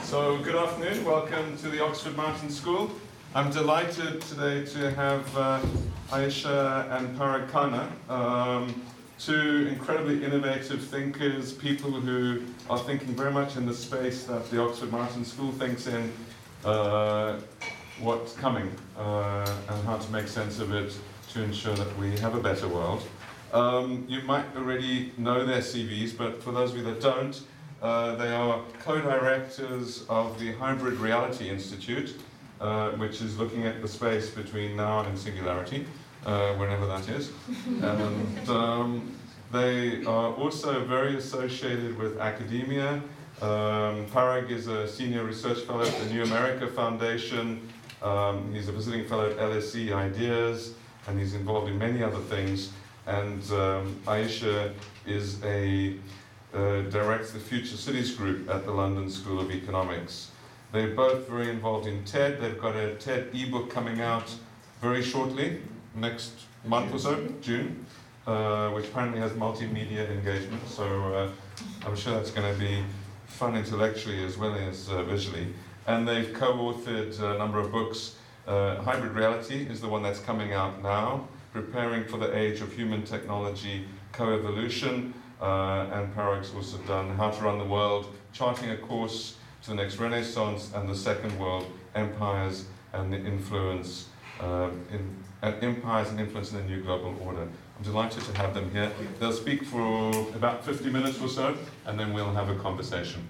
So good afternoon, welcome to the Oxford Martin School. I'm delighted today to have Ayesha and Parag Khanna, two incredibly innovative thinkers, people who are thinking very much in the space that the Oxford Martin School thinks in, what's coming and how to make sense of it to ensure that we have a better world. You might already know their CVs, but for those of you that don't, they are co-directors of the Hybrid Reality Institute, which is looking at the space between now and singularity, whenever that is. And they are also very associated with academia. Parag is a senior research fellow at the New America Foundation. He's a visiting fellow at LSE Ideas, and he's involved in many other things. And Ayesha is directs the Future Cities Group at the London School of Economics. They're both very involved in TED. They've got a TED ebook coming out very shortly, next month or so, June, which apparently has multimedia engagement. So I'm sure that's going to be fun intellectually as well as visually. And they've co-authored a number of books. Hybrid Reality is the one that's coming out now, Preparing for the Age of Human Technology Co-Evolution. And Parag's also done How to Run the World, Charting a Course to the Next Renaissance and the Second World, Empires and the Influence Empires and Influence in the New Global Order. I'm delighted to have them here. They'll speak for about 50 minutes or so, and then we'll have a conversation.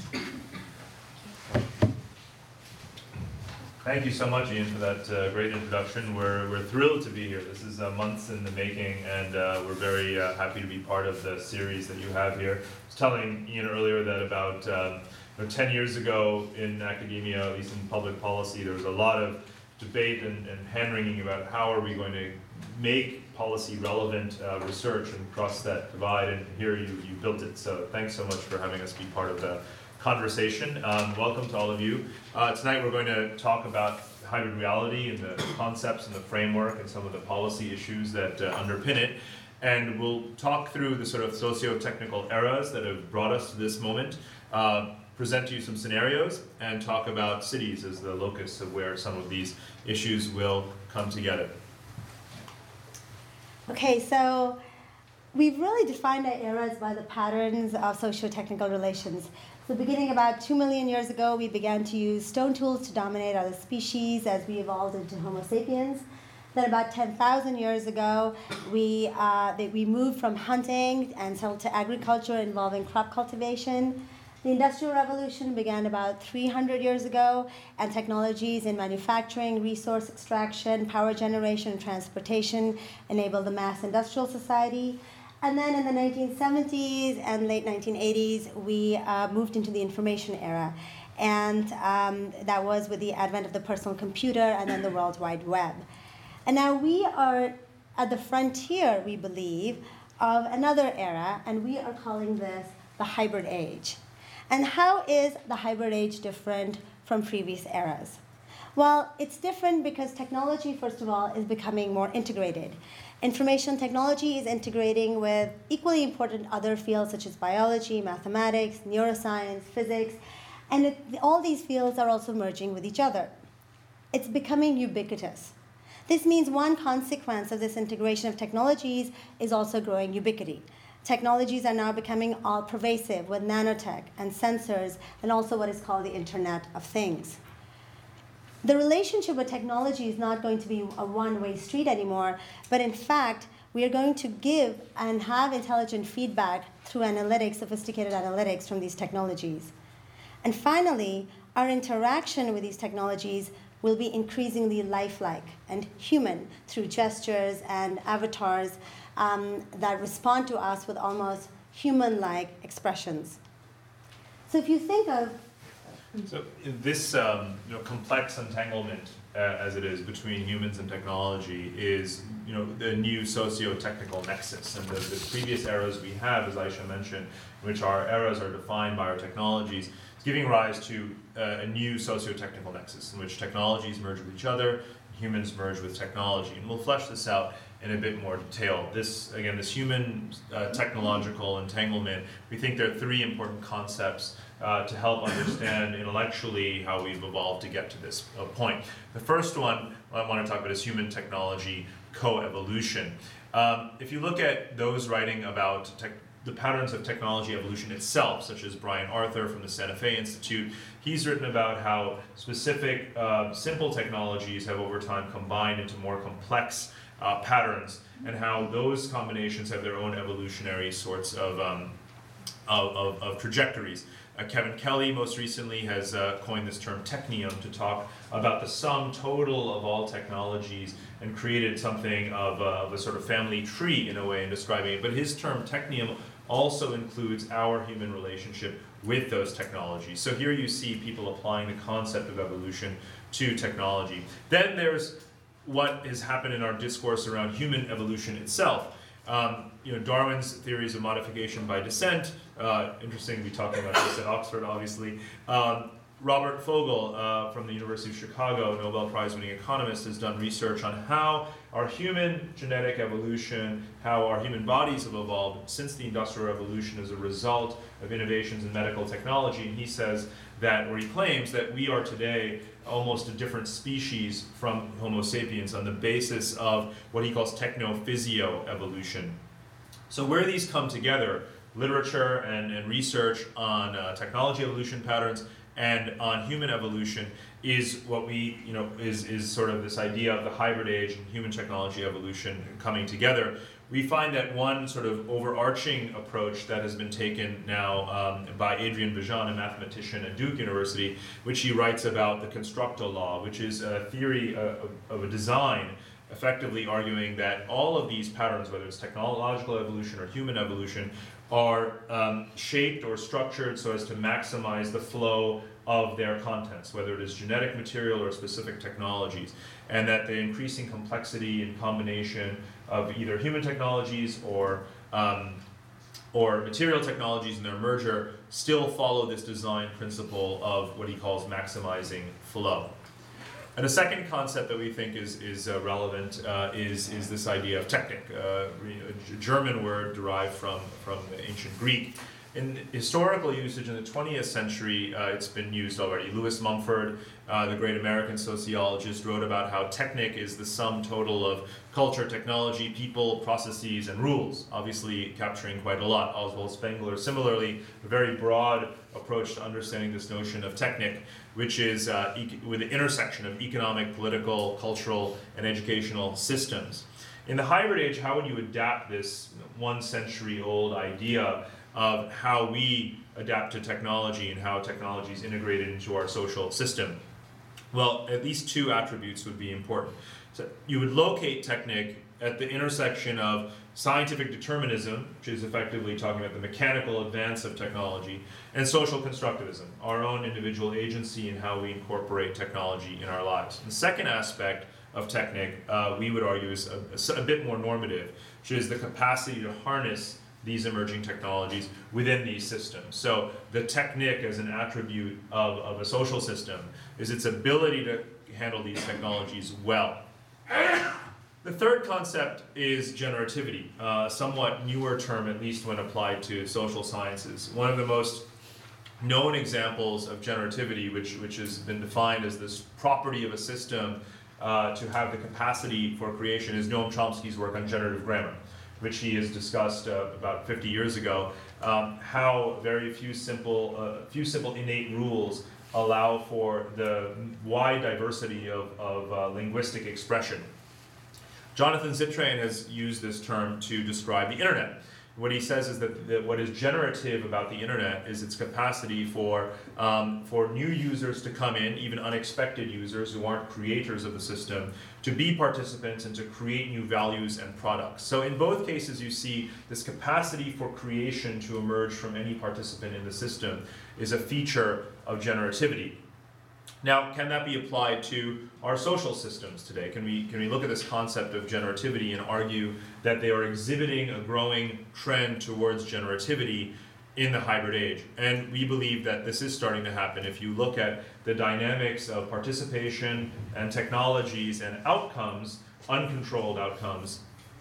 Thank you so much, Ian, for that great introduction. We're thrilled to be here. This is months in the making, and we're very happy to be part of the series that you have here. I was telling Ian earlier that about 10 years ago in academia, at least in public policy, there was a lot of debate and hand-wringing about how are we going to make policy relevant research and cross that divide, and here you built it. So thanks so much for having us be part of the conversation. Welcome to all of you. Tonight we're going to talk about hybrid reality and the concepts and the framework and some of the policy issues that underpin it. And we'll talk through the sort of socio-technical eras that have brought us to this moment, present to you some scenarios, and talk about cities as the locus of where some of these issues will come together. Okay, so we've really defined our eras by the patterns of socio-technical relations. So beginning about 2 million years ago, we began to use stone tools to dominate other species as we evolved into Homo sapiens. Then about 10,000 years ago, we moved from hunting and settled to agriculture involving crop cultivation. The Industrial Revolution began about 300 years ago, and technologies in manufacturing, resource extraction, power generation, and transportation enabled the mass industrial society. And then in the 1970s and late 1980s, we moved into the information era. And that was with the advent of the personal computer and then the World Wide Web. And now we are at the frontier, we believe, of another era, and we are calling this the hybrid age. And how is the hybrid age different from previous eras? Well, it's different because technology, first of all, is becoming more integrated. Information technology is integrating with equally important other fields such as biology, mathematics, neuroscience, physics, and all these fields are also merging with each other. It's becoming ubiquitous. This means one consequence of this integration of technologies is also growing ubiquity. Technologies are now becoming all pervasive with nanotech and sensors and also what is called the Internet of Things. The relationship with technology is not going to be a one-way street anymore, but in fact, we are going to give and have intelligent feedback through analytics, sophisticated analytics from these technologies. And finally, our interaction with these technologies will be increasingly lifelike and human through gestures and avatars that respond to us with almost human-like expressions. So if you think of So this complex entanglement, as it is, between humans and technology is the new socio-technical nexus. And the previous eras we have, as Aisha mentioned, which our eras are defined by our technologies, is giving rise to a new socio-technical nexus in which technologies merge with each other, humans merge with technology. And we'll flesh this out in a bit more detail. This human technological entanglement, we think there are three important concepts to help understand intellectually how we've evolved to get to this point. The first one I want to talk about is human technology coevolution. If you look at those writing about the patterns of technology evolution itself, such as Brian Arthur from the Santa Fe Institute, he's written about how specific simple technologies have over time combined into more complex patterns, and how those combinations have their own evolutionary sorts of trajectories. Kevin Kelly most recently has coined this term technium to talk about the sum total of all technologies, and created something of a sort of family tree in a way in describing it. But his term technium also includes our human relationship with those technologies. So here you see people applying the concept of evolution to technology. Then there's what has happened in our discourse around human evolution itself. Darwin's theories of modification by descent, interesting to be talking about this at Oxford, obviously. Robert Fogel from the University of Chicago, Nobel Prize-winning economist, has done research on how our human genetic evolution, how our human bodies have evolved since the Industrial Revolution as a result of innovations in medical technology. And he says that, or he claims that we are today almost a different species from Homo sapiens on the basis of what he calls technophysio-evolution. So where these come together, literature and research on technology evolution patterns and on human evolution, is what we, is sort of this idea of the hybrid age and human technology evolution coming together. We find that one sort of overarching approach that has been taken now by Adrian Bejan, a mathematician at Duke University, which he writes about the constructal law, which is a theory of a design, effectively arguing that all of these patterns, whether it's technological evolution or human evolution, are shaped or structured so as to maximize the flow of their contents, whether it is genetic material or specific technologies, and that the increasing complexity and combination of either human technologies or material technologies and their merger still follow this design principle of what he calls maximizing flow. And a second concept that we think is relevant is this idea of technic, a German word derived from ancient Greek. In historical usage in the 20th century, it's been used already. Lewis Mumford, the great American sociologist, wrote about how technic is the sum total of culture, technology, people, processes, and rules, obviously capturing quite a lot. Oswald Spengler, similarly, a very broad approach to understanding this notion of technic, which is with the intersection of economic, political, cultural, and educational systems. In the hybrid age, how would you adapt this 1 century old idea of how we adapt to technology and how technology is integrated into our social system? Well, at least two attributes would be important. So you would locate technic at the intersection of scientific determinism, which is effectively talking about the mechanical advance of technology, and social constructivism, our own individual agency in how we incorporate technology in our lives. The second aspect of technic, we would argue, is a bit more normative, which is the capacity to harness these emerging technologies within these systems. So the technic as an attribute of a social system is its ability to handle these technologies well. The third concept is generativity, a somewhat newer term, at least when applied to social sciences. One of the most known examples of generativity, which has been defined as this property of a system to have the capacity for creation, is Noam Chomsky's work on generative grammar, which he has discussed about 50 years ago, how very few simple innate rules allow for the wide diversity of linguistic expression. Jonathan Zittrain has used this term to describe the internet. What he says is that what is generative about the internet is its capacity for new users to come in, even unexpected users who aren't creators of the system, to be participants and to create new values and products. So in both cases, you see this capacity for creation to emerge from any participant in the system is a feature of generativity. Now, can that be applied to our social systems today? Can we look at this concept of generativity and argue that they are exhibiting a growing trend towards generativity in the hybrid age? And we believe that this is starting to happen. If you look at the dynamics of participation and technologies and outcomes, uncontrolled outcomes,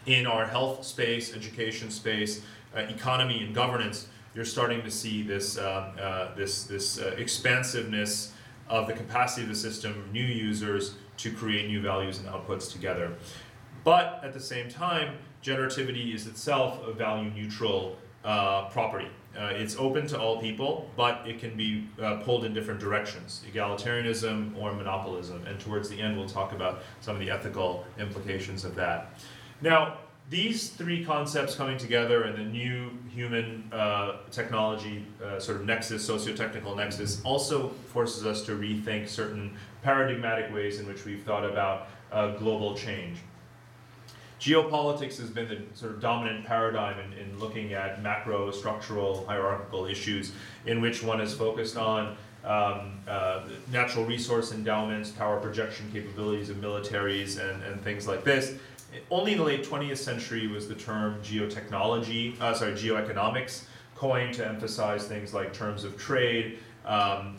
In our health space, education space, economy and governance, you're starting to see this expansiveness of the capacity of the system, new users to create new values and outputs together. But at the same time, generativity is itself a value neutral property. It's open to all people, but it can be pulled in different directions, egalitarianism or monopolism. And towards the end, we'll talk about some of the ethical implications of that. Now, these three concepts coming together in the new human technology sort of nexus, socio-technical nexus, also forces us to rethink certain paradigmatic ways in which we've thought about global change. Geopolitics has been the sort of dominant paradigm in looking at macro, structural, hierarchical issues in which one is focused on natural resource endowments, power projection capabilities of militaries, and things like this. Only in the late 20th century was the term geoeconomics coined to emphasize things like terms of trade and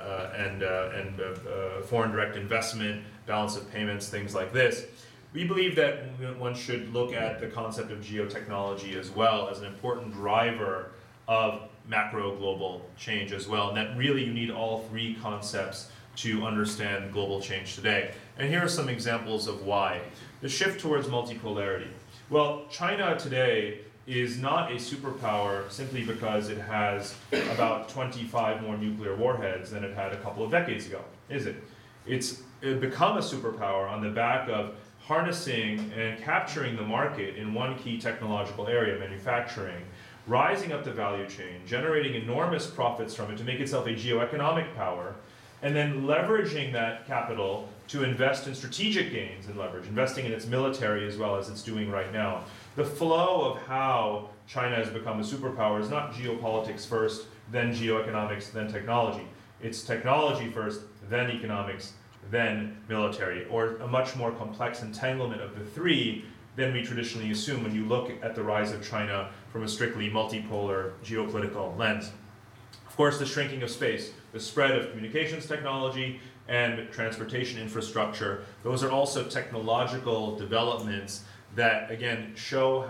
foreign direct investment, balance of payments, things like this. We believe that one should look at the concept of geotechnology as well as an important driver of macro global change as well, and that really you need all three concepts to understand global change today. And here are some examples of why. The shift towards multipolarity. Well, China today is not a superpower simply because it has about 25 more nuclear warheads than it had a couple of decades ago, is it? It's become a superpower on the back of harnessing and capturing the market in one key technological area, manufacturing, rising up the value chain, generating enormous profits from it to make itself a geoeconomic power, and then leveraging that capital to invest in strategic gains and leverage, investing in its military as well as it's doing right now. The flow of how China has become a superpower is not geopolitics first, then geoeconomics, then technology. It's technology first, then economics, then military, or a much more complex entanglement of the three than we traditionally assume when you look at the rise of China from a strictly multipolar geopolitical lens. Of course, the shrinking of space, the spread of communications technology and transportation infrastructure, those are also technological developments that, again, show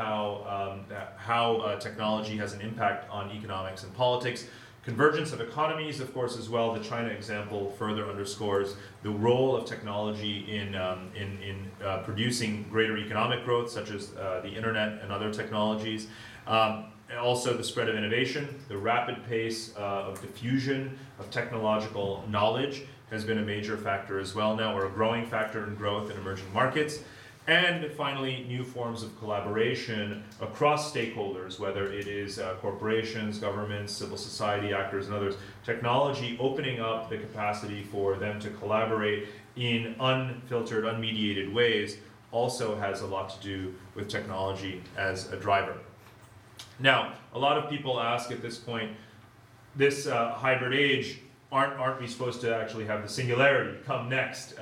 how technology has an impact on economics and politics. Convergence of economies, of course, as well. The China example further underscores the role of technology in producing greater economic growth, such as the internet and other technologies. And also the spread of innovation, the rapid pace of diffusion of technological knowledge has been a major factor as well now, or a growing factor in growth in emerging markets. And finally, new forms of collaboration across stakeholders, whether it is corporations, governments, civil society actors, and others. Technology opening up the capacity for them to collaborate in unfiltered, unmediated ways also has a lot to do with technology as a driver. Now, a lot of people ask at this point, this hybrid age, aren't we supposed to actually have the singularity come next?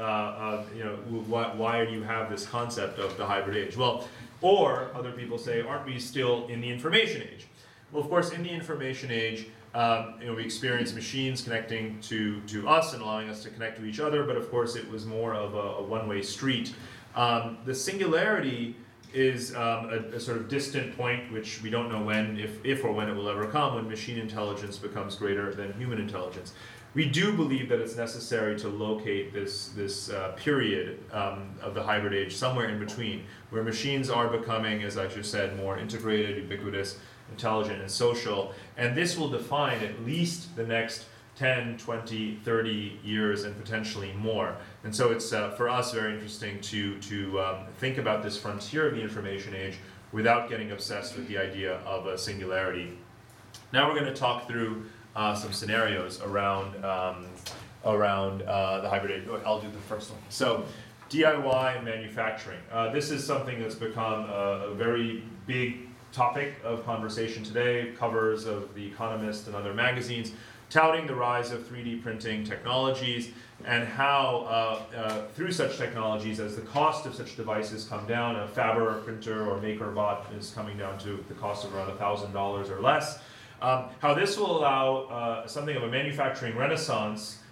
Why do you have this concept of the hybrid age? Well, or other people say, aren't we still in the information age? Well, of course, in the information age, we experience machines connecting to us and allowing us to connect to each other, but of course it was more of a one-way street. The singularity is a sort of distant point, which we don't know when, if or when it will ever come, when machine intelligence becomes greater than human intelligence. We do believe that it's necessary to locate this period of the hybrid age somewhere in between, where machines are becoming, as I just said, more integrated, ubiquitous, intelligent, and social. And this will define at least the next 10, 20, 30 years, and potentially more. And so it's, for us, very interesting to think about this frontier of the information age without getting obsessed with the idea of a singularity. Now we're going to talk through some scenarios around the hybrid age. I'll do the first one. So, DIY manufacturing. This is something that's become a very big topic of conversation today. Covers of The Economist and other magazines, touting the rise of 3D printing technologies and how through such technologies, as the cost of such devices come down, a Faber printer or MakerBot is coming down to the cost of around $1,000 or less. How this will allow something of a manufacturing renaissance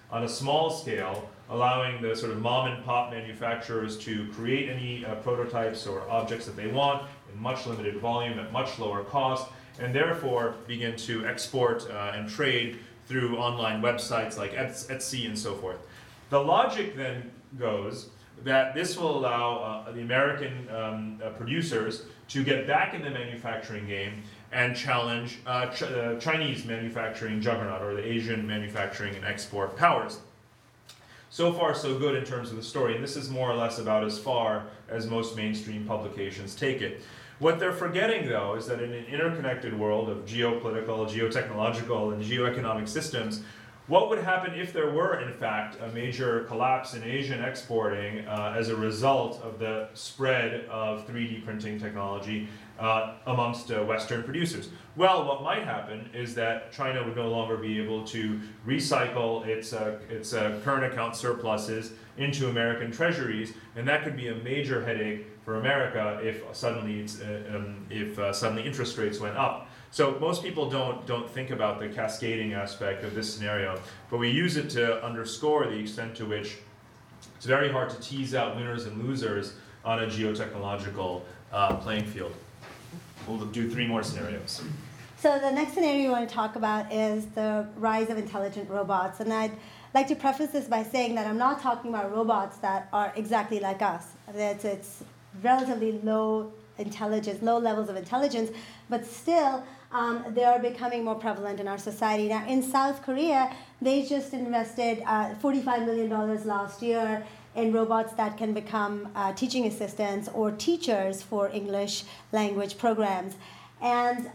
on a small scale, allowing the sort of mom and pop manufacturers to create any prototypes or objects that they want in much limited volume at much lower cost, and therefore begin to export and trade through online websites like Etsy and so forth. The logic then goes that this will allow the American producers to get back in the manufacturing game and challenge Chinese manufacturing juggernaut, or the Asian manufacturing and export powers. So far, so good in terms of the story, and this is more or less about as far as most mainstream publications take it. What they're forgetting, though, is that in an interconnected world of geopolitical, geotechnological, and geoeconomic systems, what would happen if there were, in fact, a major collapse in Asian exporting as a result of the spread of 3D printing technology amongst Western producers? Well, what might happen is that China would no longer be able to recycle its current account surpluses into American treasuries, and that could be a major headache for America if suddenly interest rates went up. So most people don't think about the cascading aspect of this scenario, but we use it to underscore the extent to which it's very hard to tease out winners and losers on a geotechnological playing field. We'll do 3 more scenarios. So the next scenario we want to talk about is the rise of intelligent robots. And I'd like to preface this by saying that I'm not talking about robots that are exactly like us. It's relatively low intelligence, low levels of intelligence, but still they are becoming more prevalent in our society. Now, in South Korea, they just invested $45 million last year in robots that can become teaching assistants or teachers for English language programs. And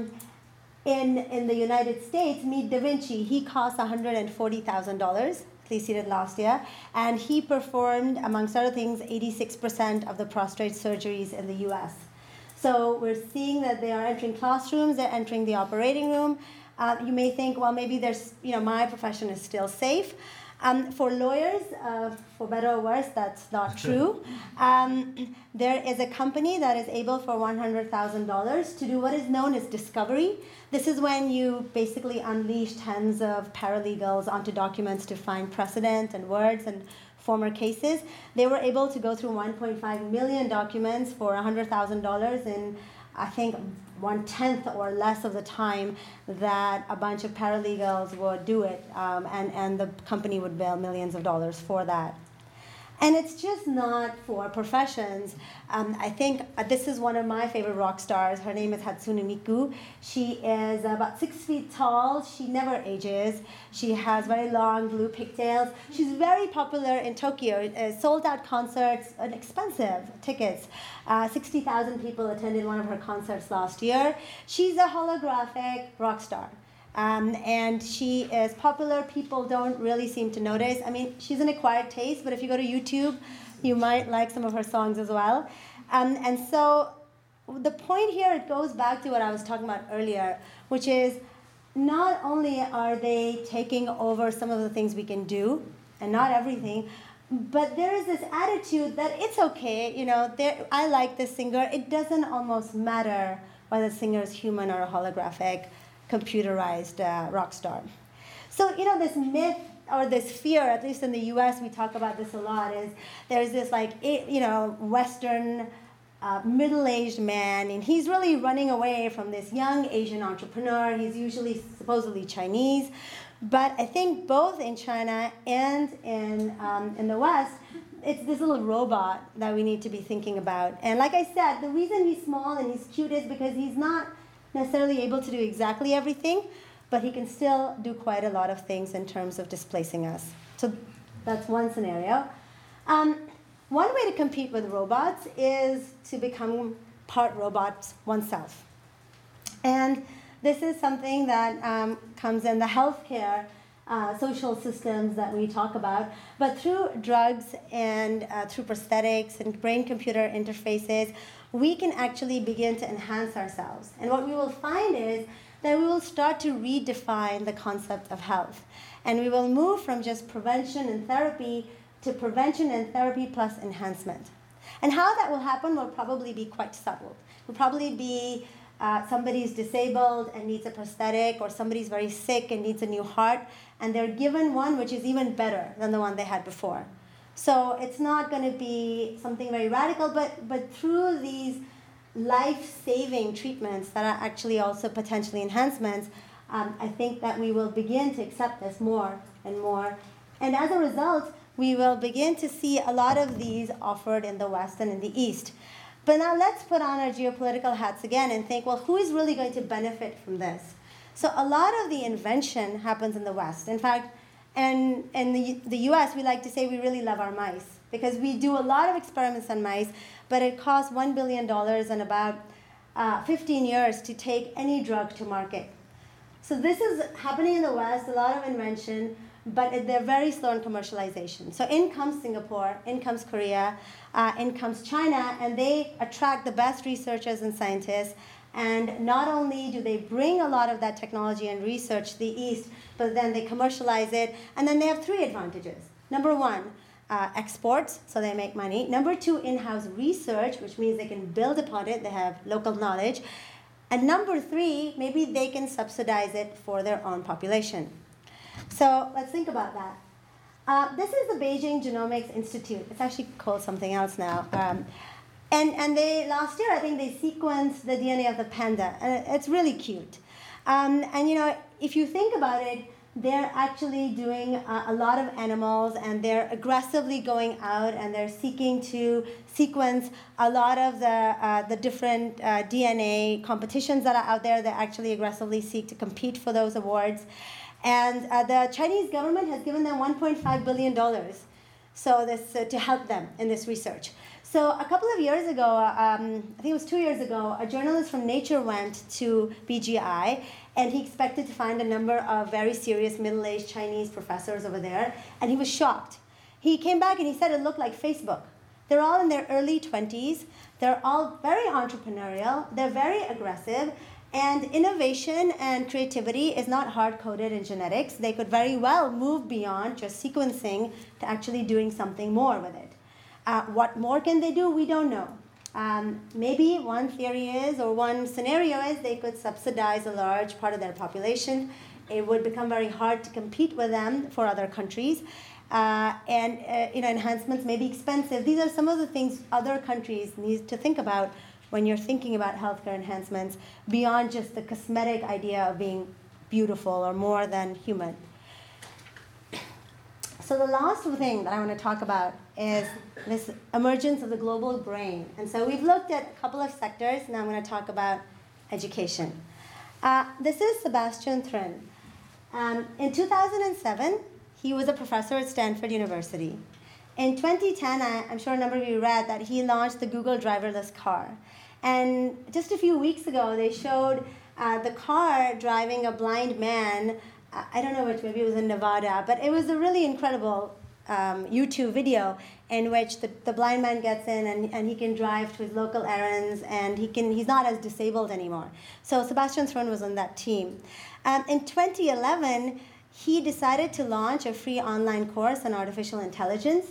in the United States, Meet Da Vinci, he cost $140,000, at least he did last year, and he performed, amongst other things, 86% of the prostate surgeries in the US. So we're seeing that they are entering classrooms, they're entering the operating room. You may think, well, maybe my profession is still safe. For lawyers, for better or worse, that's not true. There is a company that is able for $100,000 to do what is known as discovery. This is when you basically unleash tens of paralegals onto documents to find precedent and words and former cases. They were able to go through 1.5 million documents for $100,000 in, I think, 1/10 or less of the time that a bunch of paralegals would do it, and the company would bill millions of dollars for that. And it's just not for professions. I think this is one of my favorite rock stars. Her name is Hatsune Miku. She is about 6 feet tall. She never ages. She has very long blue pigtails. She's very popular in Tokyo. Sold out concerts, expensive tickets. 60,000 people attended one of her concerts last year. She's a holographic rock star. And she is popular. People don't really seem to notice. I mean, she's an acquired taste, but if you go to YouTube, you might like some of her songs as well. And so the point here, it goes back to what I was talking about earlier, which is not only are they taking over some of the things we can do, and not everything, but there is this attitude that it's okay, I like this singer. It doesn't almost matter whether the singer is human or a holographic computerized rock star. So, this myth or this fear, at least in the US, we talk about this a lot, is there's this Western middle-aged man, and he's really running away from this young Asian entrepreneur. He's usually supposedly Chinese. But I think both in China and in the West, it's this little robot that we need to be thinking about. And like I said, the reason he's small and he's cute is because he's not necessarily able to do exactly everything, but he can still do quite a lot of things in terms of displacing us. So that's one scenario. One way to compete with robots is to become part robot oneself. And this is something that comes in the healthcare social systems that we talk about, but through drugs and through prosthetics and brain-computer interfaces, we can actually begin to enhance ourselves. And what we will find is that we will start to redefine the concept of health. And we will move from just prevention and therapy to prevention and therapy plus enhancement. And how that will happen will probably be quite subtle. It will probably be somebody's disabled and needs a prosthetic, or somebody's very sick and needs a new heart, and they're given one which is even better than the one they had before. So it's not going to be something very radical, but through these life-saving treatments that are actually also potentially enhancements, I think that we will begin to accept this more and more. And as a result, we will begin to see a lot of these offered in the West and in the East. But now let's put on our geopolitical hats again and think, well, who is really going to benefit from this? So a lot of the invention happens in the West. In fact, in the US, we like to say we really love our mice, because we do a lot of experiments on mice, but it costs $1 billion and about 15 years to take any drug to market. So this is happening in the West, a lot of invention, but they're very slow in commercialization. So in comes Singapore, in comes Korea, in comes China, and they attract the best researchers and scientists. And not only do they bring a lot of that technology and research to the East, but then they commercialize it. And then they have three advantages. Number one, exports, so they make money. Number two, in-house research, which means they can build upon it. They have local knowledge. And number three, maybe they can subsidize it for their own population. So let's think about that. This is the Beijing Genomics Institute. It's actually called something else now. And they, last year, I think they sequenced the DNA of the panda. And it's really cute. And if you think about it, they're actually doing a lot of animals, and they're aggressively going out, and they're seeking to sequence a lot of the different DNA competitions that are out there. They actually aggressively seek to compete for those awards. And the Chinese government has given them $1.5 billion to help them in this research. So a couple of years ago, I think it was 2 years ago, a journalist from Nature went to BGI, and he expected to find a number of very serious middle-aged Chinese professors over there, and he was shocked. He came back and he said it looked like Facebook. They're all in their early 20s. They're all very entrepreneurial. They're very aggressive. And innovation and creativity is not hard-coded in genetics. They could very well move beyond just sequencing to actually doing something more with it. What more can they do? We don't know. Maybe one theory is, or one scenario is, they could subsidize a large part of their population. It would become very hard to compete with them for other countries. Enhancements may be expensive. These are some of the things other countries need to think about when you're thinking about healthcare enhancements beyond just the cosmetic idea of being beautiful or more than human. So the last thing that I want to talk about is this emergence of the global brain. And so we've looked at a couple of sectors. Now I'm going to talk about education. This is Sebastian Thrun. In 2007, he was a professor at Stanford University. In 2010, I'm sure a number of you read that he launched the Google driverless car. And just a few weeks ago, they showed the car driving a blind man. I don't know which, maybe it was in Nevada, but it was a really incredible YouTube video in which the blind man gets in and he can drive to his local errands, and he's not as disabled anymore. So Sebastian Thrun was on that team. In 2011, he decided to launch a free online course on artificial intelligence.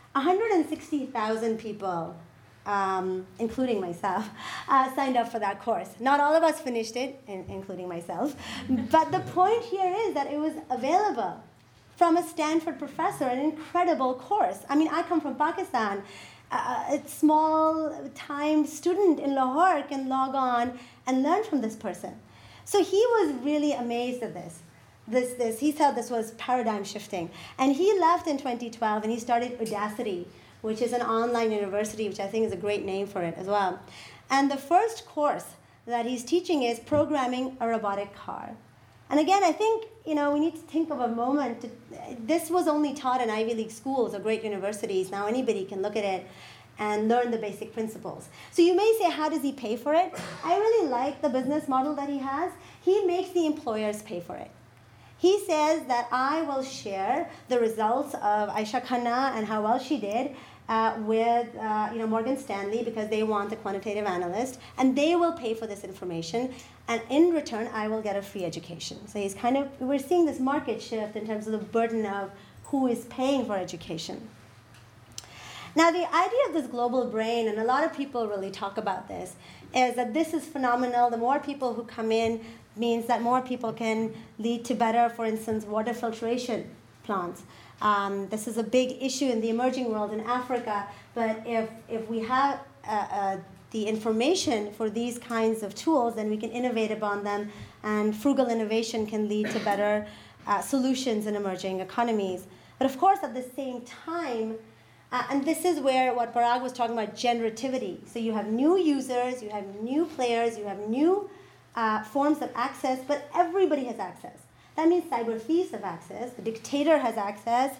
160,000 people, including myself, signed up for that course. Not all of us finished it, including myself. But the point here is that it was available from a Stanford professor, an incredible course. I mean, I come from Pakistan. A small-time student in Lahore can log on and learn from this person. So he was really amazed at this. He thought this was paradigm shifting. And he left in 2012, and he started Udacity, which is an online university, which I think is a great name for it as well. And the first course that he's teaching is programming a robotic car. And again, I think we need to think of a moment. This was only taught in Ivy League schools or great universities. Now anybody can look at it and learn the basic principles. So you may say, how does he pay for it? I really like the business model that he has. He makes the employers pay for it. He says that I will share the results of Aisha Khanna and how well she did with Morgan Stanley, because they want a quantitative analyst, and they will pay for this information, and in return I will get a free education. So we're seeing this market shift in terms of the burden of who is paying for education. Now, the idea of this global brain, and a lot of people really talk about this, is that this is phenomenal. The more people who come in means that more people can lead to better, for instance, water filtration plants. This is a big issue in the emerging world in Africa, but if we have the information for these kinds of tools, then we can innovate upon them, and frugal innovation can lead to better solutions in emerging economies. But of course, at the same time, and this is where what Parag was talking about, generativity. So you have new users, you have new players, you have new forms of access, but everybody has access. That means cyber thieves have access, the dictator has access,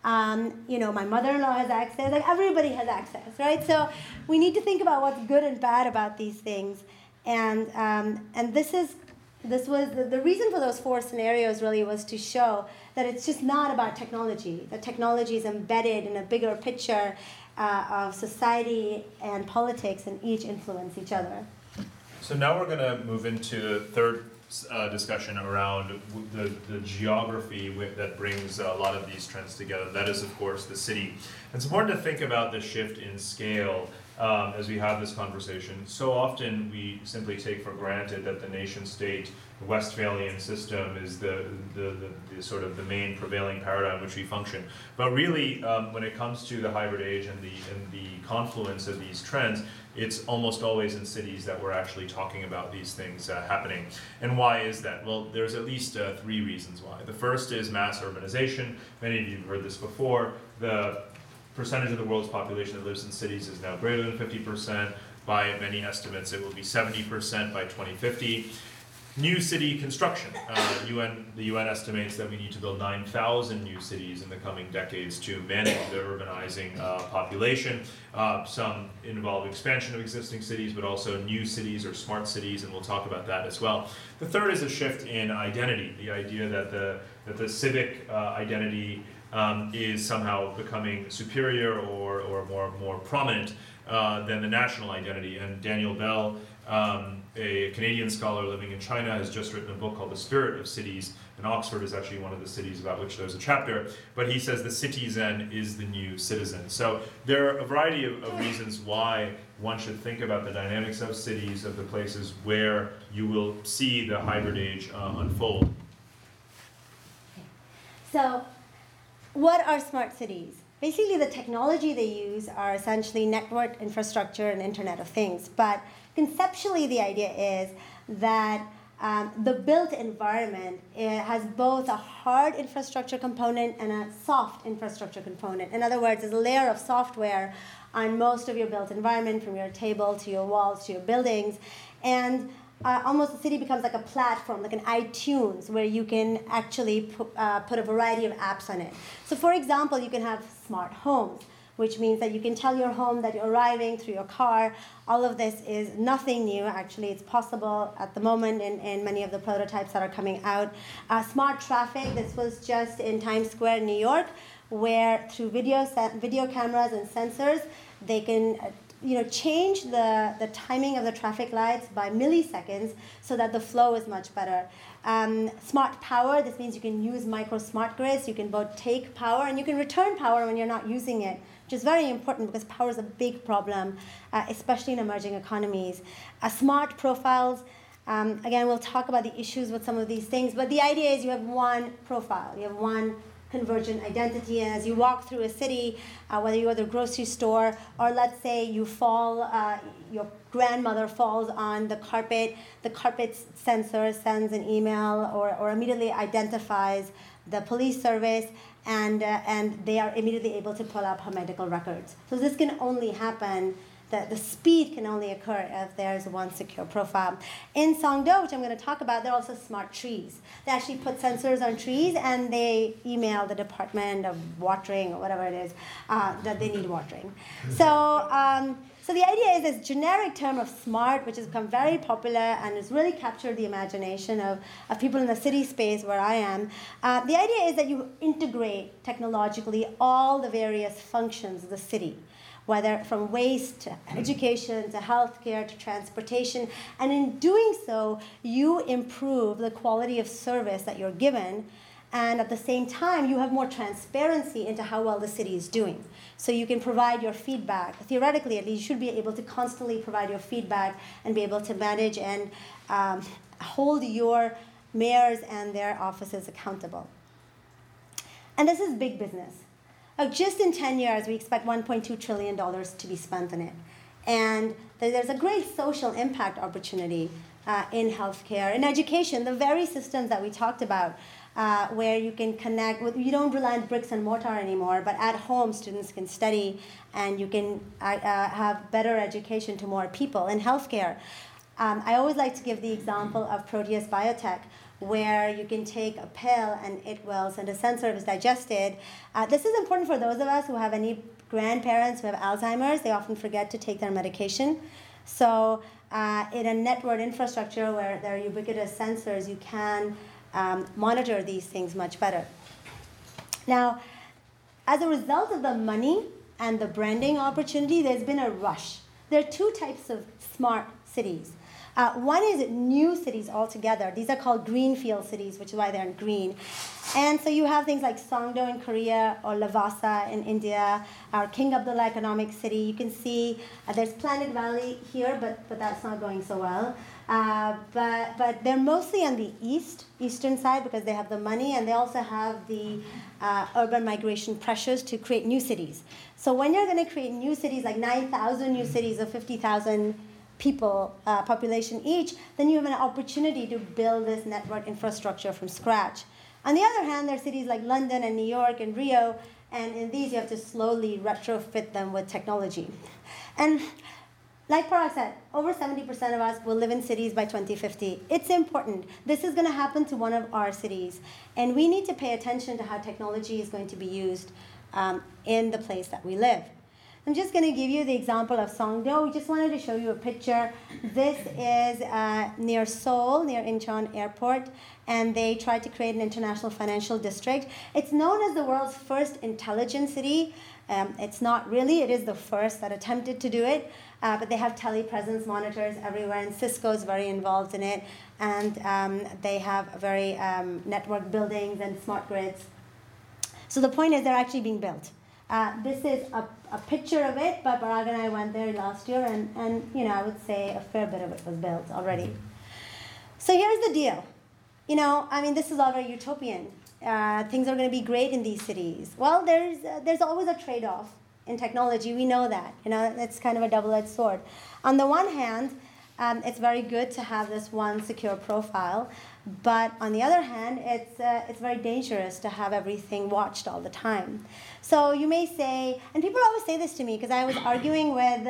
my mother-in-law has access, like everybody has access, right? So we need to think about what's good and bad about these things. And this was the reason for those 4 scenarios really was to show that it's just not about technology. That technology is embedded in a bigger picture of society and politics, and each influence each other. So now we're going to move into the third discussion around the geography that brings a lot of these trends together. That is, of course, the city. It's important to think about the shift in scale as we have this conversation. So often we simply take for granted that the nation state, the Westphalian system, is the sort of the main prevailing paradigm which we function. But really, when it comes to the hybrid age and the confluence of these trends, it's almost always in cities that we're actually talking about these things happening. And why is that? Well, there's at least 3 reasons why. The first is mass urbanization. Many of you have heard this before. The percentage of the world's population that lives in cities is now greater than 50%. By many estimates, it will be 70% by 2050. New city construction. The UN estimates that we need to build 9,000 new cities in the coming decades to manage the urbanizing population. Some involve expansion of existing cities, but also new cities or smart cities, and we'll talk about that as well. The third is a shift in identity, the idea that the civic identity is somehow becoming superior or more prominent than the national identity. And Daniel Bell, a Canadian scholar living in China, has just written a book called The Spirit of Cities, and Oxford is actually one of the cities about which there's a chapter, but he says the citizen is the new citizen. So there are a variety of reasons why one should think about the dynamics of cities, of the places where you will see the hybrid age unfold. So what are smart cities? Basically, the technology they use are essentially network infrastructure and Internet of Things. But conceptually, the idea is that the built environment has both a hard infrastructure component and a soft infrastructure component. In other words, there's a layer of software on most of your built environment, from your table to your walls to your buildings. And almost the city becomes like a platform, like an iTunes, where you can actually put a variety of apps on it. So for example, you can have smart homes, which means that you can tell your home that you're arriving through your car. All of this is nothing new. Actually, it's possible at the moment in many of the prototypes that are coming out. Smart traffic, this was just in Times Square, New York, where through video cameras and sensors, they can change the timing of the traffic lights by milliseconds so that the flow is much better. Smart power, this means you can use micro smart grids. You can both take power and you can return power when you're not using it, which is very important because power is a big problem, especially in emerging economies. Smart profiles, again, we'll talk about the issues with some of these things, but the idea is you have one profile, you have one convergent identity, and as you walk through a city, whether you go to the grocery store or let's say you fall, your grandmother falls on the carpet sensor sends an email or immediately identifies the police service, and they are immediately able to pull up her medical records. So this can only happen, the speed can only occur if there's one secure profile. In Songdo, which I'm going to talk about, there are also smart trees. They actually put sensors on trees and they email the Department of Watering or whatever it is that they need watering. So the idea is this generic term of smart, which has become very popular and has really captured the imagination of people in the city space where I am. The idea is that you integrate technologically all the various functions of the city, whether from waste to education to healthcare to transportation. And in doing so, you improve the quality of service that you're given. And at the same time, you have more transparency into how well the city is doing. So you can provide your feedback. Theoretically, at least, you should be able to constantly provide your feedback and be able to manage and hold your mayors and their offices accountable. And this is big business. Just in 10 years, we expect $1.2 trillion to be spent on it. And there's a great social impact opportunity in healthcare, in education, the very systems that we talked about, where you can connect with, you don't rely on bricks and mortar anymore, but at home students can study and you can have better education to more people. In healthcare, I always like to give the example of Proteus Biotech, where you can take a pill and it will send a sensor is digested. This is important for those of us who have any grandparents who have Alzheimer's. They often forget to take their medication. So in a network infrastructure where there are ubiquitous sensors, you can monitor these things much better. Now, as a result of the money and the branding opportunity, there's been a rush. There are two types of smart cities. One is new cities altogether. These are called greenfield cities, which is why they're in green. And so you have things like Songdo in Korea or Lavasa in India, or King Abdullah Economic City. You can see there's Planet Valley here, but that's not going so well. But they're mostly on the eastern side because they have the money, and they also have the urban migration pressures to create new cities. So when you're going to create new cities, like 9,000 new cities of 50,000 people, population each, then you have an opportunity to build this network infrastructure from scratch. On the other hand, there are cities like London and New York and Rio, and in these you have to slowly retrofit them with technology. And like Parag said, over 70% of us will live in cities by 2050. It's important. This is going to happen to one of our cities, and we need to pay attention to how technology is going to be used in the place that we live. I'm just going to give you the example of Songdo. We just wanted to show you a picture. This is near Seoul, near Incheon Airport, and they tried to create an international financial district. It's known as the world's first intelligent city. It's not really. It is the first that attempted to do it, but they have telepresence monitors everywhere, and Cisco is very involved in it, and they have very network buildings and smart grids. So the point is they're actually being built. This is a picture of it, but Parag and I went there last year, and I would say a fair bit of it was built already. So here's the deal. This is all very utopian. Things are going to be great in these cities. Well, there's always a trade-off in technology. We know that. It's kind of a double-edged sword. On the one hand, it's very good to have this one secure profile, but on the other hand, it's very dangerous to have everything watched all the time. So you may say, and people always say this to me because I was arguing with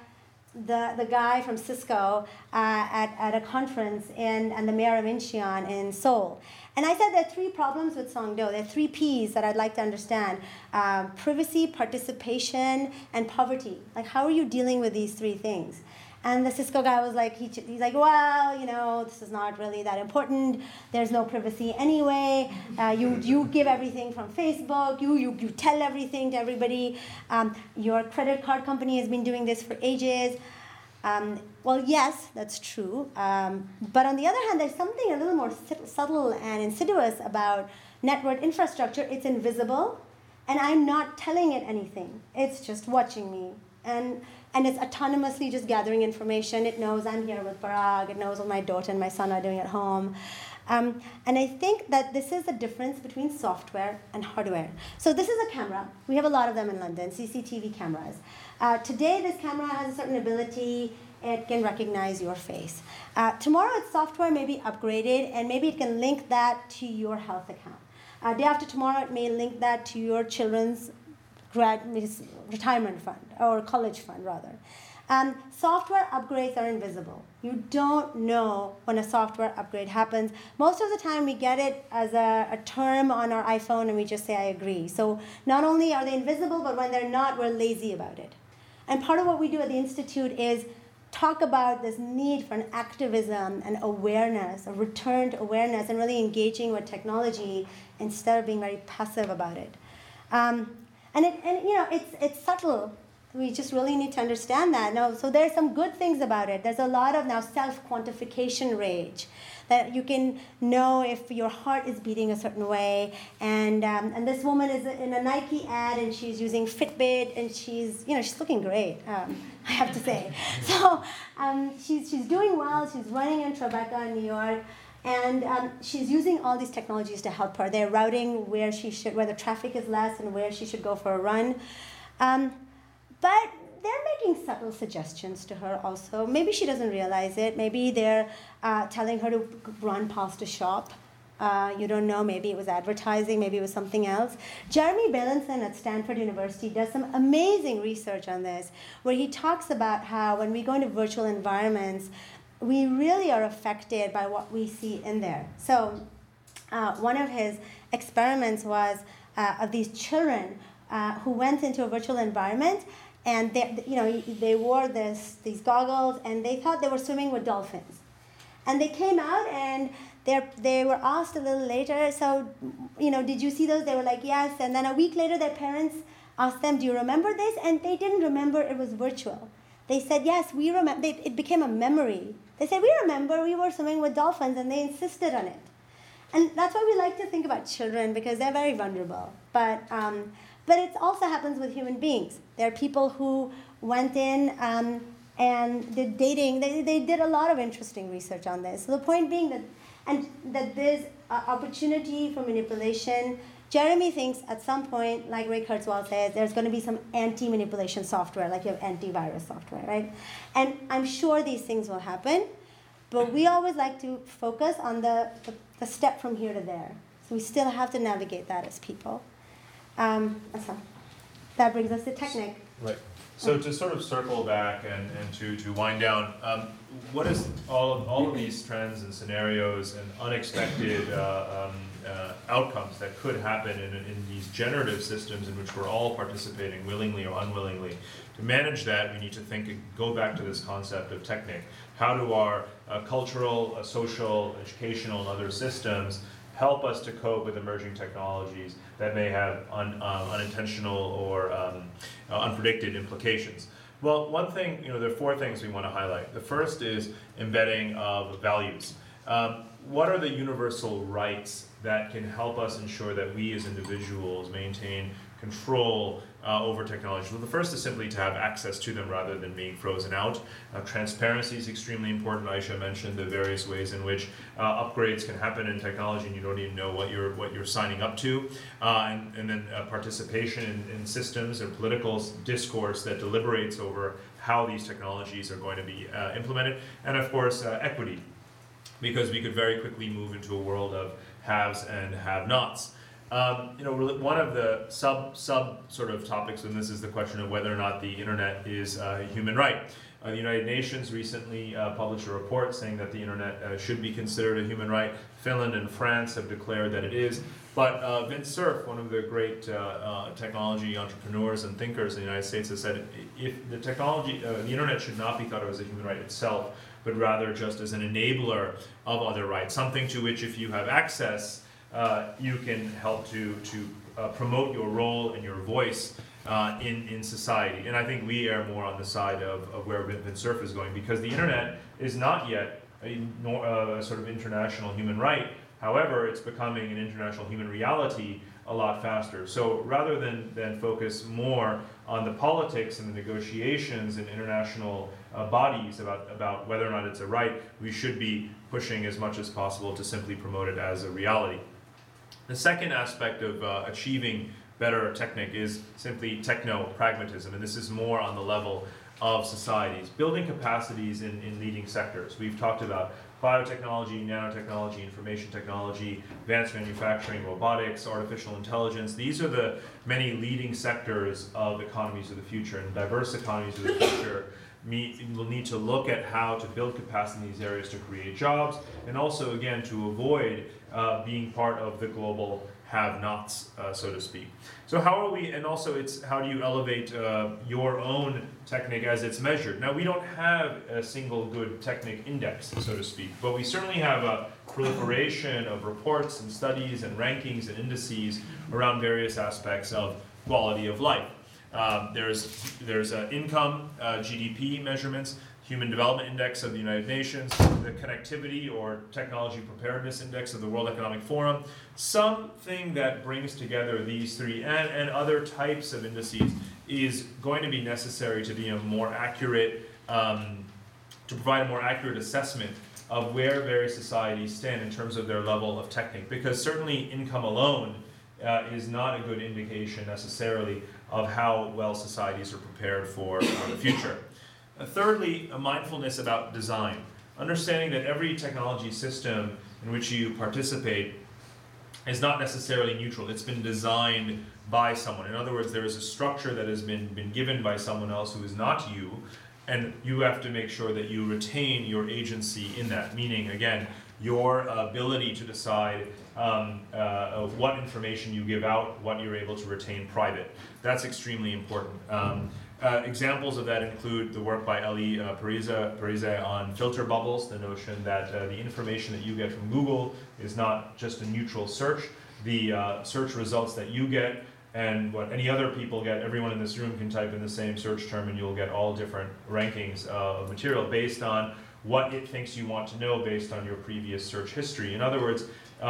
the guy from Cisco at a conference and the mayor of Incheon in Seoul. And I said there are three problems with Songdo. There are three P's that I'd like to understand. Privacy, participation, and poverty. Like, how are you dealing with these three things? And the Cisco guy was like, he's like, well, this is not really that important. There's no privacy anyway. You give everything from Facebook. You tell everything to everybody. Your credit card company has been doing this for ages. Well, yes, that's true. But on the other hand, there's something a little more subtle and insidious about network infrastructure. It's invisible, and I'm not telling it anything. It's just watching me. And it's autonomously just gathering information. It knows I'm here with Parag. It knows what my daughter and my son are doing at home. And I think that this is the difference between software and hardware. So this is a camera. We have a lot of them in London, CCTV cameras. Today, this camera has a certain ability. It can recognize your face. Tomorrow, its software may be upgraded, and maybe it can link that to your health account. Day after tomorrow, it may link that to your children's retirement fund, or college fund, rather. Software upgrades are invisible. You don't know when a software upgrade happens. Most of the time, we get it as a term on our iPhone, and we just say, I agree. So not only are they invisible, but when they're not, we're lazy about it. And part of what we do at the Institute is talk about this need for an activism and awareness, a returned awareness, and really engaging with technology instead of being very passive about it. And it's subtle. we just really need to understand that. Now, so there's some good things about it. There's a lot of now self-quantification range, that you can know if your heart is beating a certain way. And this woman is in a Nike ad, and she's using Fitbit, and she's looking great, I have to say. So she's doing well. She's running in Tribeca in New York. And she's using all these technologies to help her. They're routing where the traffic is less and where she should go for a run. But they're making subtle suggestions to her also. Maybe she doesn't realize it. Maybe they're telling her to run past a shop. You don't know. Maybe it was advertising. Maybe it was something else. Jeremy Bailenson at Stanford University does some amazing research on this, where he talks about how when we go into virtual environments, we really are affected by what we see in there. So one of his experiments was of these children who went into a virtual environment, and they wore these goggles, and they thought they were swimming with dolphins. And they came out, and they were asked a little later, so, did you see those? They were like, yes. And then a week later, their parents asked them, do you remember this? And they didn't remember it was virtual. They said, yes, we remember. It became a memory. They said, we remember we were swimming with dolphins, and they insisted on it. And that's why we like to think about children, because they're very vulnerable. But it also happens with human beings. There are people who went in and did dating. They did a lot of interesting research on this. So the point being that there's opportunity for manipulation. Jeremy thinks at some point, like Ray Kurzweil says, there's going to be some anti-manipulation software, like you have antivirus software, right? And I'm sure these things will happen, but we always like to focus on the step from here to there. So we still have to navigate that as people. So that brings us to Technic. Right. So to sort of circle back and to wind down, what is all of these trends and scenarios and unexpected outcomes that could happen in these generative systems in which we're all participating willingly or unwillingly? To manage that, we need to go back to this concept of Technic. How do our cultural, social, educational, and other systems help us to cope with emerging technologies that may have unintentional or unpredicted implications? Well, one thing, there are 4 things we want to highlight. The first is embedding of values. What are the universal rights that can help us ensure that we as individuals maintain control over technology? Well, the first is simply to have access to them rather than being frozen out. Transparency is extremely important. Aisha mentioned the various ways in which upgrades can happen in technology and you don't even know what you're signing up to. And then participation in systems or political discourse that deliberates over how these technologies are going to be implemented. And of course, equity, because we could very quickly move into a world of haves and have-nots. One of the sub sort of topics in this is the question of whether or not the internet is a human right. The United Nations recently published a report saying that the internet should be considered a human right. Finland and France have declared that it is. But Vint Cerf, one of the great technology entrepreneurs and thinkers in the United States, has said if the technology, the internet should not be thought of as a human right itself, but rather just as an enabler of other rights, something to which if you have access, you can help to promote your role and your voice in society. And I think we are more on the side of where Vint Cerf is going, because the internet is not yet a sort of international human right. However, it's becoming an international human reality a lot faster. So rather than focus more on the politics and the negotiations in international bodies about whether or not it's a right, we should be pushing as much as possible to simply promote it as a reality. The second aspect of achieving better Technic is simply techno-pragmatism, and this is more on the level of societies. Building capacities in leading sectors. We've talked about biotechnology, nanotechnology, information technology, advanced manufacturing, robotics, artificial intelligence. These are the many leading sectors of economies of the future, and diverse economies of the future will need to look at how to build capacity in these areas to create jobs, and also, again, to avoid being part of the global have-nots, so to speak. So how are we, and also it's how do you elevate your own Technic as it's measured? Now, we don't have a single good Technic index, so to speak, but we certainly have a proliferation of reports and studies and rankings and indices around various aspects of quality of life. There's income, GDP measurements, Human Development Index of the United Nations, the Connectivity or Technology Preparedness Index of the World Economic Forum. Something that brings together these three and other types of indices is going to be necessary to be a more accurate, to provide a more accurate assessment of where various societies stand in terms of their level of technique. Because certainly income alone is not a good indication necessarily of how well societies are prepared for the future. Thirdly, a mindfulness about design. Understanding that every technology system in which you participate is not necessarily neutral. It's been designed by someone. In other words, there is a structure that has been given by someone else who is not you, and you have to make sure that you retain your agency in that. Meaning, again, your ability to decide of what information you give out, what you're able to retain private. That's extremely important. Examples of that include the work by Eli Parize on filter bubbles, the notion that the information that you get from Google is not just a neutral search. The search results that you get and what any other people get, everyone in this room can type in the same search term and you'll get all different rankings of material based on what it thinks you want to know based on your previous search history. In other words,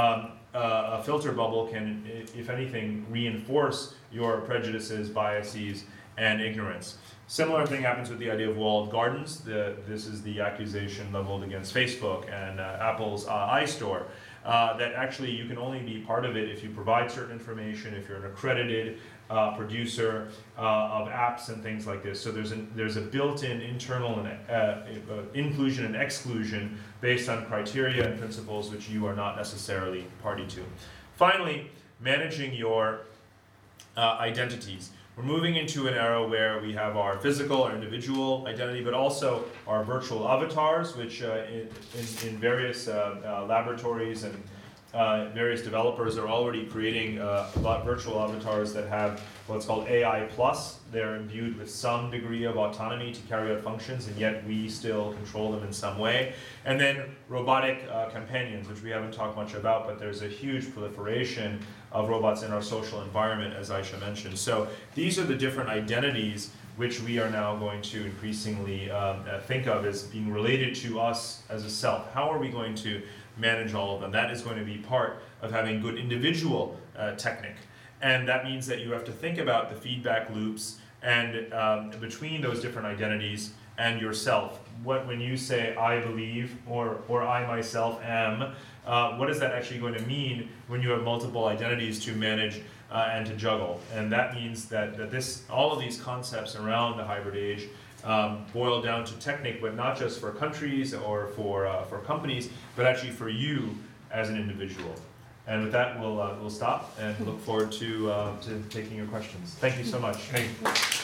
a filter bubble can, if anything, reinforce your prejudices, biases, and ignorance. Similar thing happens with the idea of walled gardens. This is the accusation leveled against Facebook and Apple's iStore. That actually you can only be part of it if you provide certain information, if you're an accredited producer of apps and things like this. So there's a built-in internal inclusion and exclusion based on criteria and principles which you are not necessarily party to. Finally, managing your identities. We're moving into an era where we have our physical, our individual identity, but also our virtual avatars, which in various laboratories and various developers are already creating virtual avatars that have what's called AI+. They're imbued with some degree of autonomy to carry out functions, and yet we still control them in some way. And then robotic companions, which we haven't talked much about, but there's a huge proliferation of robots in our social environment, as Aisha mentioned. So these are the different identities which we are now going to increasingly think of as being related to us as a self. How are we going to manage all of them? That is going to be part of having good individual technique. And that means that you have to think about the feedback loops and between those different identities and yourself. When you say I believe or I myself am, what is that actually going to mean when you have multiple identities to manage and to juggle? And that means that all of these concepts around the hybrid age boil down to technique, but not just for countries or for companies, but actually for you as an individual. And with that, we'll stop and look forward to taking your questions. Thank you so much.